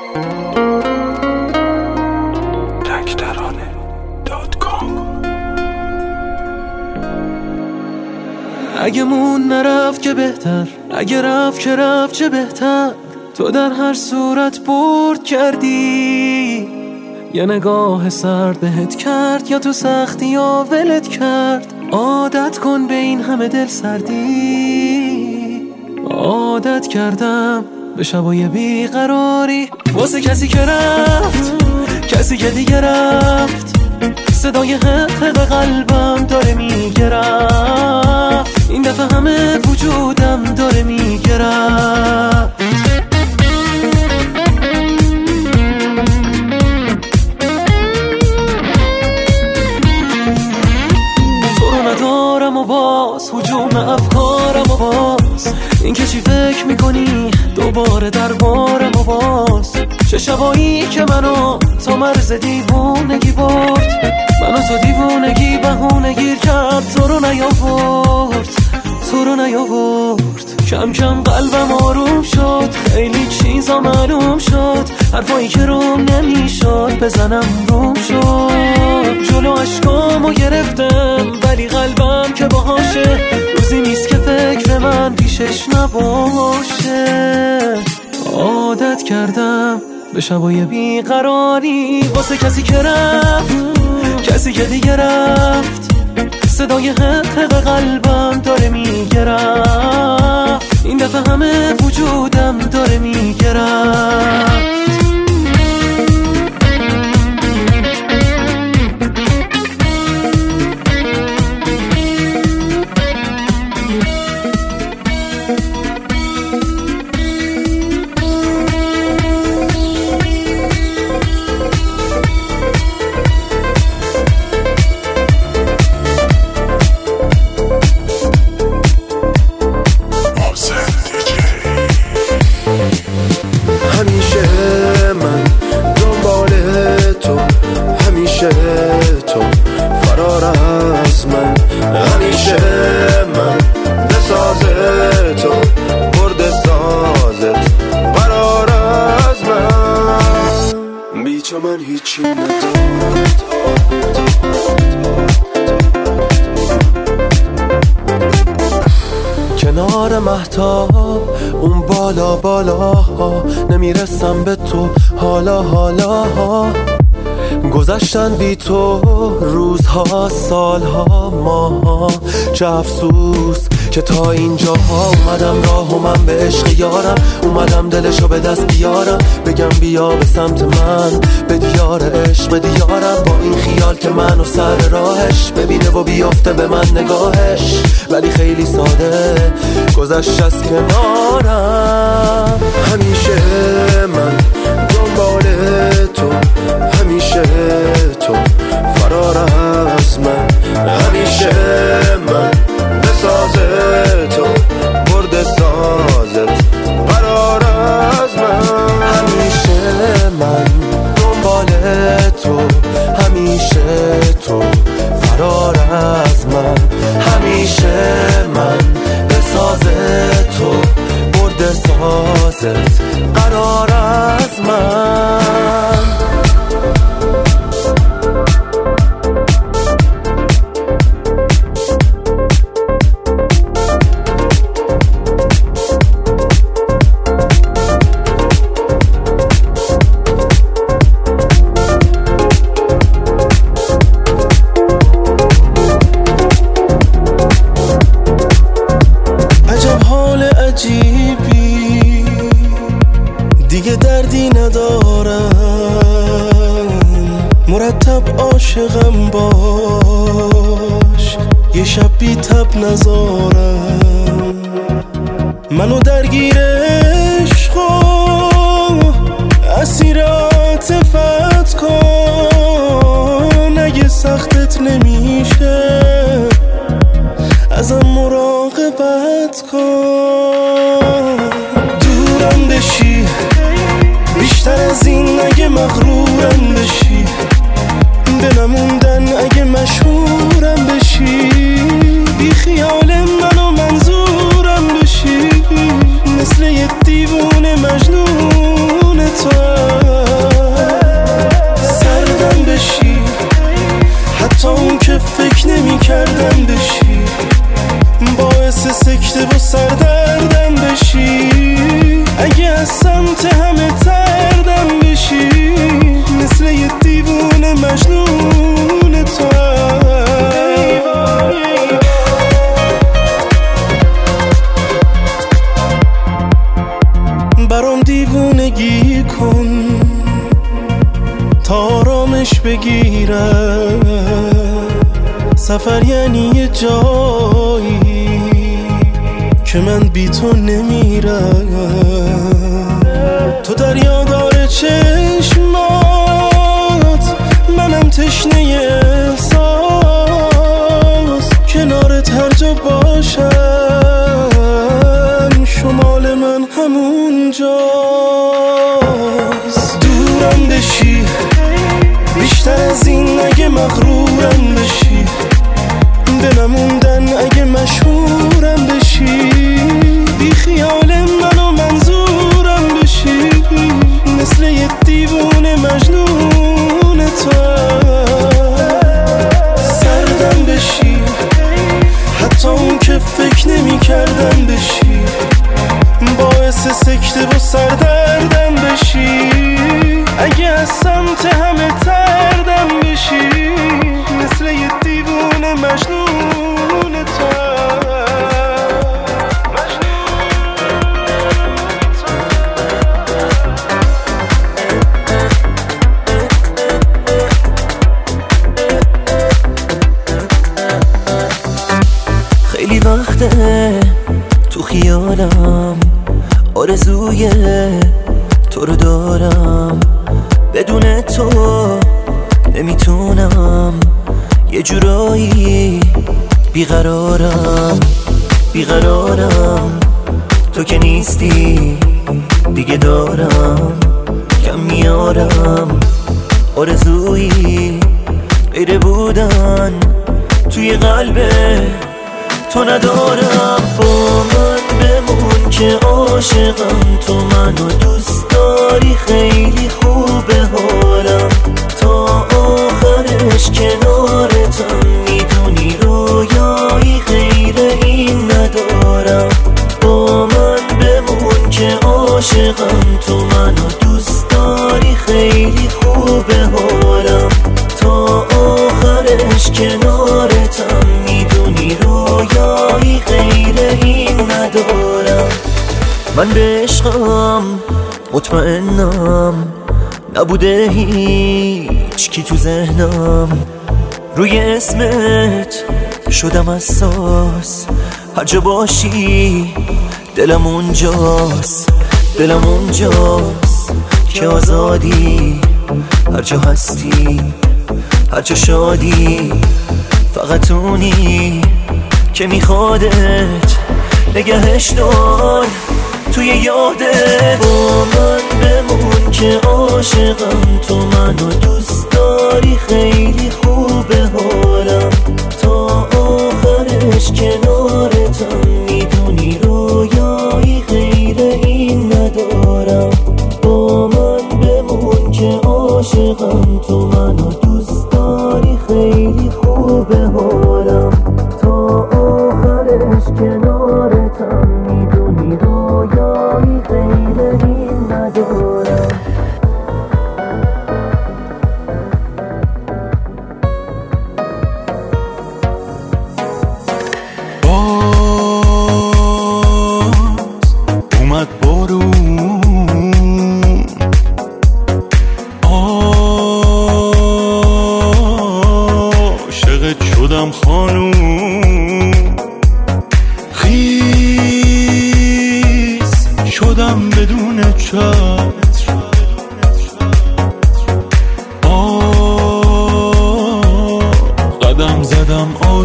اگه مون نرفت که بهتر، اگه رفت که رفت چه بهتر. تو در هر صورت برد کردی، یه نگاه سرد بهت کرد، یا تو سختی یا ولت کرد. عادت کن به این همه دل سردی. عادت کردم به شبای بیقراری واسه کسی که رفت، کسی که دیگه رفت. صدای حق قلبم داره میگرفت، این دفعه همه وجودم داره میگرفت. تو رو ندارم و باز هجوم افکارم و باز این که چی فکر میکنی دوباره دربارم و باز. چه شبایی که منو تا مرز دیوونگی برد، منو تو دیوونگی بهونه گیر کرد. تو رو نیاورد، تو رو نیاورد. کم کم قلبم آروم شد، خیلی چیزا معلوم شد. حرفایی که روم نمیشد بزنم روم شد. جلو عشقامو گرفتم ولی قلبم که باهاشه. روزی نیست که فکر من پیشش نباشه. عادت کردم به شبای بیقراری واسه کسی که رفت، کسی که دیگه رفت. صدای حق قلبم داره میگرفت، این دفعه همه وجودم داره میگرفت. تو فرار از من، همیشه من بساز تو، برد سازت قرار از من. بیچه من هیچی ندارم. کنار مهتاب اون بالا بالاها نمیرسم به تو حالا حالا. گذشتن بی تو روزها سالها ماها. چه افسوس که تا اینجاها اومدم راه و من به عشق یارم. اومدم دلشو به دست بیارم، بگم بیا به سمت من، به دیار عشق به دیارم. با این خیال که منو سر راهش ببینه و بیافته به من نگاهش. ولی خیلی ساده گذشت از کنارم. همیشه من دنبال تو، همیشه تو فرار از من، همیشه من بساز تو، برد سازت قرار از من. همیشه من دنبال تو، همیشه تو فرار از من، همیشه من بساز تو، برد سازت قرار از من. عجیبی دیگه دردی ندارم، مرتب عاشقم باش، یه شب بی تب نذارم. منو درگیر عشق و اسیر عاطفت کن. اگه سختت نمیشه ازم مراقبت کن. دورم بشی بیشتر از این اگه مغرورم بشی، بنموندن اگه مشهورم بشی، بی خیال منو منظورم بشی، مثل یه دیوونه مجنون تو. برام دیوونگی کن تا آرامش بگیرم. سفر یعنی یه جایی که من بی تو نمیرم. تو دریا داره چشمات، منم تشنه احساس. کنارت هر جا باشم شمال من همون جاست. دورم بشی بیشتر از این اگه مغرورم بشی، بنموندن اگه مشهورم بشی، بی خیال من و منظورم بشی، مثل یه دیوونه مجنون تو. سردم بشی حتی اون که فکر نمی کردم بشی، باعث سکته و سردردم بشی، اگه از سمت همه تردم بشی، مثل یه دیوونه مجنون تو. خیلی وقته تو خیالم آرزوی تو رو دارم، بدون تو نمیتونم، یه جورایی بیقرارم. تو که نیستی دیگه دارم کم میارم، آرزویی غیر بودن توی قلب تو ندارم. با من بمون که عاشقم، تو منو دوست داری، خیلی خوبه حالم تا آخرش کنارتم، میدونی رویایی غیر این ندارم. با من بمون که عاشقم، تو منو دوست داری، خیلی خوبه حالم تا آخرش کنارتم، میدونی رویایی غیر این ندارم. من به عشقم مطمئنم، نبوده هیچ کی تو ذهنم، روی اسمت شدم حساس، هر جا باشی دلم اونجاست که آزادی، هر جا هستی هر جا شادی، فقط اونی که میخوادت نگهش دار توی یادت. با من بمون که عاشقم، تو منو دوست داری، خیلی خوبه حالم تا آخرش کنارتم، میدونی رویایی غیر این ندارم. با من بمون که عاشقم، تو منو دوست داری، خیلی خوبه حالم تا آخرش کنارتم، میدونی رویایی غیر این ندارم. اومد بارون، عاشقت شدم خانوم، خیس شدم بدون چتر، قدم زدم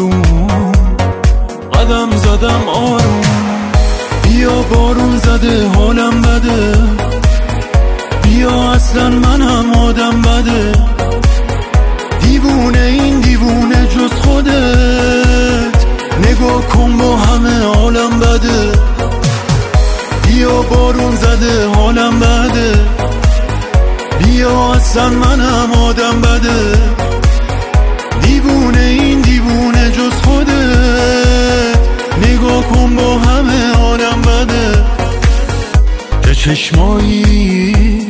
آروم، بیا بارون زده حالم بده، بیا اصلا منم آدم بده، دیوونه این دیوونه جز خودت، نگاه کن با همه عالم بده، بیا بارون زده حالم بده، بیا اصلا منم آدم بده، دیوونه این دیوونه جز خودت، نگاه کن با همه عالم بده. چه چشمایی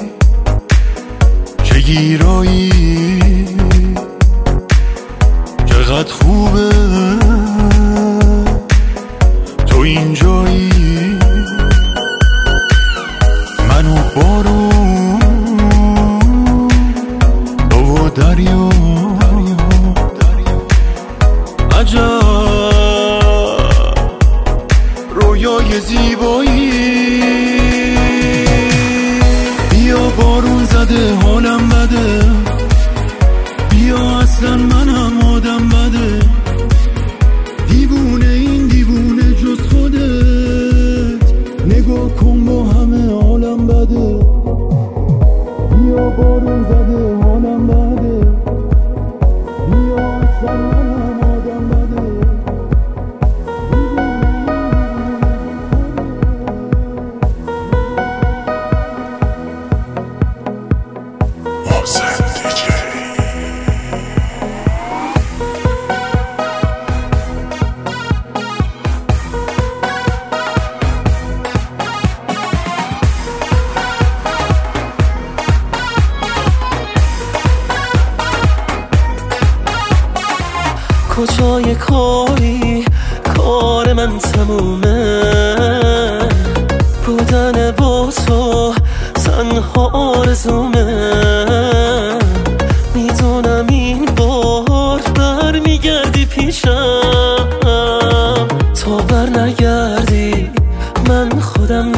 چه گیرایی، چقدر خوبه تو اینجایی، کاری کار من تمومه، بودن با تو تنها آرزومه. میدونم این بار برمیگردی پیشم، تا بر نگردی من خودم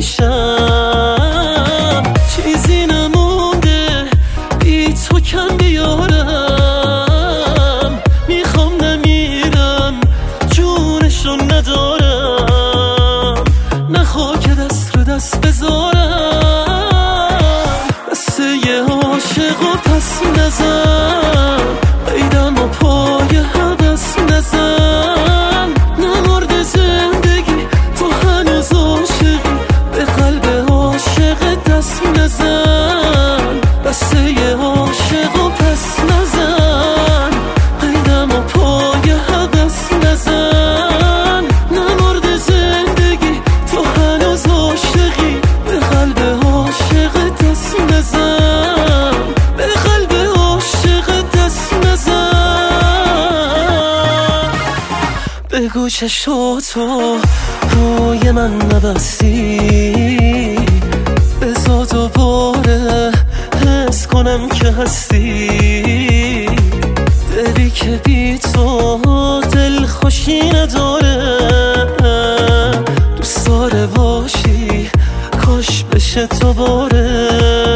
نمیشم. چیزی نمونده بی تو کم بیارم، میخوام نمیرم جونشو ندارم، نخوا که دست رو دست بذارم. بسه یه عاشق و پس نزن، قیدم و پای حوث نزن. نمرد زندگی تو هنوز عاشقی، به قلب عاشق دست نزن. بسه یه عاشق و پس نزن، قیدم و پای حوث نزن. نمرد زندگی تو هنوز عاشقی، به قلب عاشق دست نزن. به قلب عاشق دست نزن. بگو چشاتو روی من نبستی، بذار دوباره حس کنم که هستی. دلی که بی تو دل خوشی نداره، دوست داره باشی کاش بشه دوباره.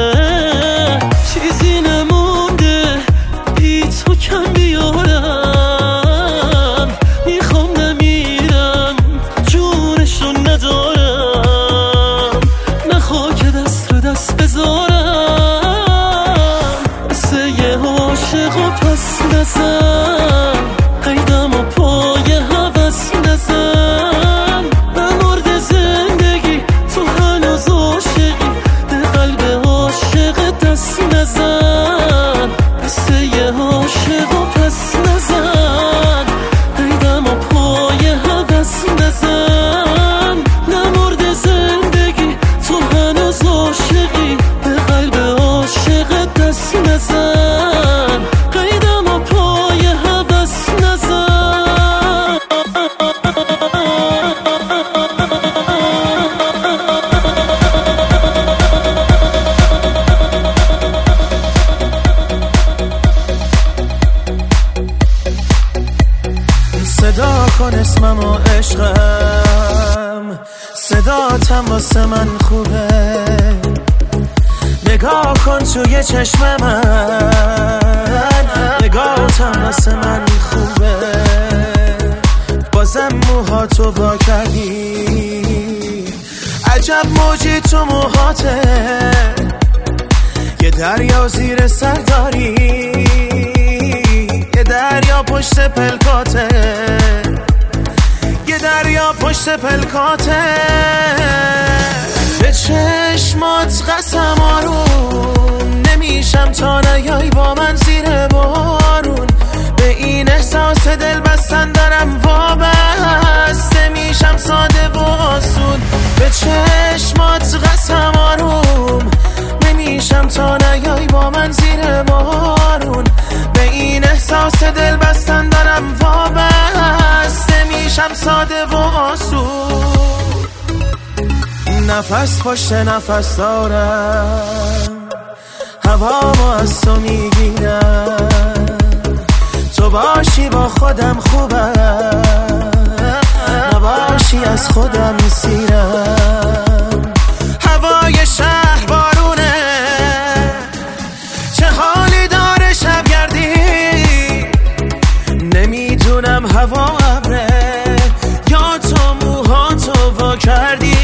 چیزی نمونده بی تو کم بیارم، میخوام نمیرم جونشو ندارم، نخوا که دست رو دست بذارم. بسه یه عاشق و پس نزن، قیدم و پای حوث نزن. نمرد زندگی تو هنوز عاشقی، به قلب عاشق دست نزن. بسه یه عاشق و پس نزن، قیدم و پای حوث نزن. نمرد زندگی تو هنوز عاشقی، به قلب عاشق دست نزن. قیدم و پای حوث نزن. صدا کن اسمم و عشقم، صداتم واسه من خوبه. نگاه کن توی چشم من، نگاهتم واسه من خوبه. بازم موهاتو وا کردی، عجب موجی تو موهاته. یه دریا زیر سر داری، یه دریا پشت پلکاته، یه دریا پشت پلکاته. به چشمات قسم آروم نمیشم تا نیای با من زیر بارون. به این احساس دل بستن دارم وابسته میشم ساده و آسون. به چشمات قسم آروم نمیشم تا نیای با من زیر بارون. به این احساس دل بستن دارم وابسته میشم ساده و آسون. نفس پشت نفس دارم، هوامو از تو میگیرم. تو باشی با خودم خوبم، نباشی از خودم میسیرم. هوای شهر بارونه، چه حالی داره شبگردی. نمیدونم هوا ابره یا تو موهاتو وا کردی.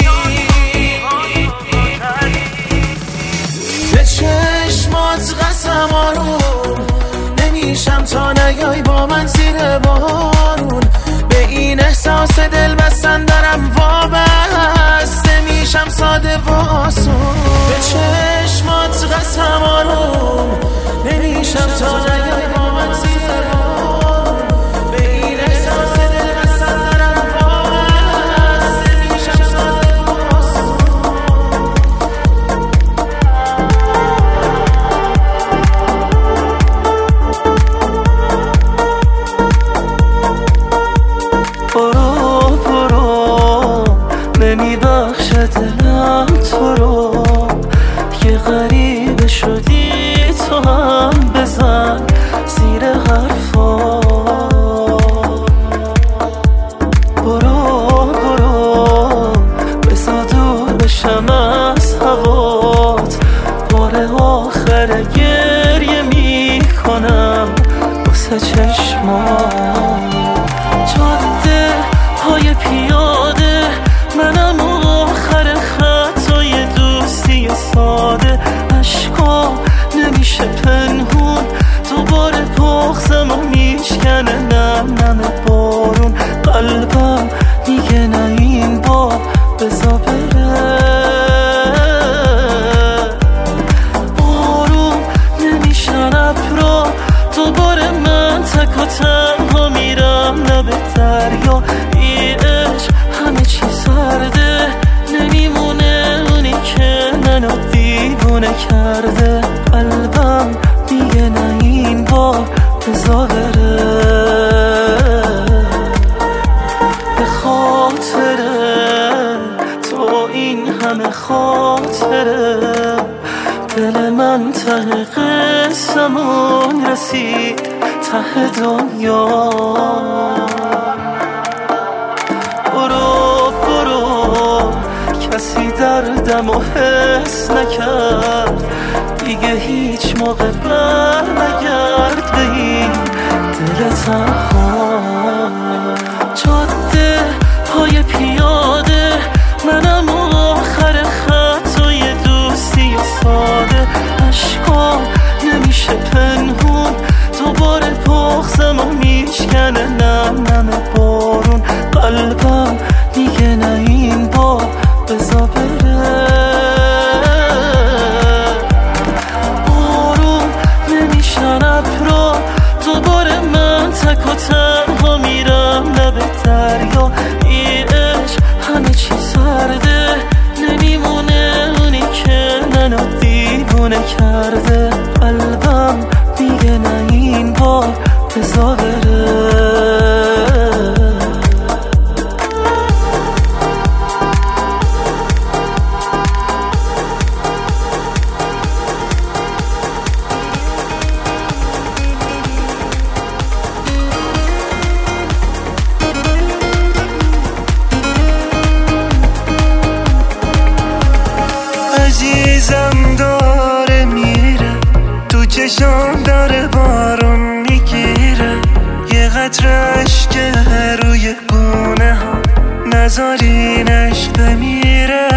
به چشمات قسم آروم نمیشم تا نیای با من زیر بارون. به این احساس دل بستن دارم وابسته میشم ساده و آسون. به چشمات قسم آروم نمیشم تا نیای با من زیر بارون. به این احساس دل بستن دارم وابسته میشم ساده و آسون. ببخش دلم تو رو که غریبه شدی، تو هم بزن زیر حرفا. برو برو بزا دور بشم از هوات، بار آخر گریه میکنم واسه چشمات. جاده های پیاده منم آخر خطای دوستی ساده، عشقا نمیشه پنهون، دوباره بغضم و میشکنه نم نم بارون. قلبم میگه نه این بار بزا بره، آروم نمیشن ابرا، دوباره من تک و تنها میرم لب دریا. ای عشق همه چی سرده، نمیمونه اونی که منو دیوونه کرده. قلبم دیگه نه این بار بزا بره، به خاطر تو این همه خاطره دل من ته قسمون رسید ته دنیا. برو برو کسی دردم و حس نکرد، دیگه هیچ موقع بر نگرد به این دل تنها. جاده های پیاده منم آخر خطای دوستی ساده، عشقا نمیشه پنهون، دوباره بغضم و میشکنه نم نم بارون. قلبم میگه نه این بار بزا بره، آروم نمیشن ابرا، دوباره من تک و تنها میرم لب دریا. ای عشق همه چی سرده، نمیمونه اونی که منو دیوونه کرده. قلبم دیگه نه این بار بزا بره. عزیزم داره میره، تو چشام داره بارون میگیره، یه قطره اشک روی گونه ها نذارینش بمیره.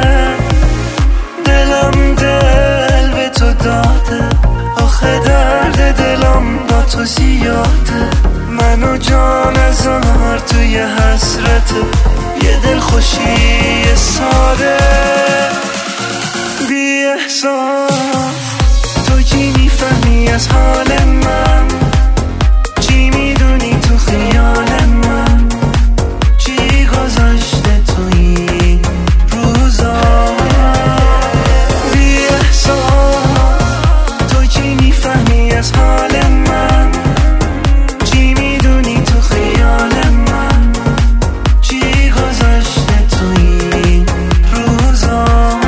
دلم دل به تو داده، آخه درد دلم با تو زیاده، منو جان ازار توی حسرت یه دل خوشی ساده. بی احساس تو چی میفهمی از حال من، چی میدونی تو خیال من، چی گذاشته تو این روزا. بی احساس تو چی میفهمی از حال من، چی میدونی تو خیال من، چی گذاشته تو این روزا.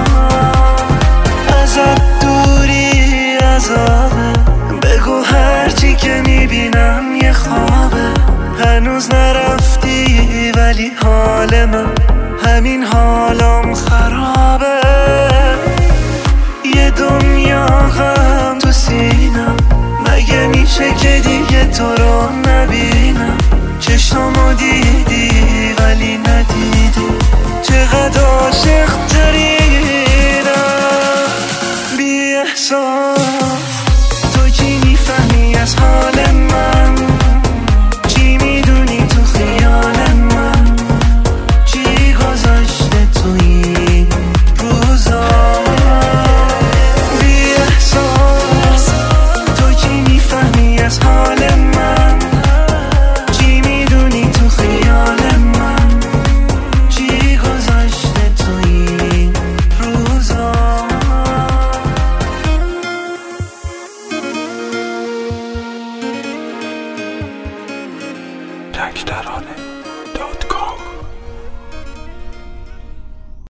بگو هرچی که میبینم یه خوابه، هنوز نرفتی ولی حال من همین حالم خرابه. یه دنیا غم تو سینم، مگه میشه که دیگه تو رو نبینم، چشمو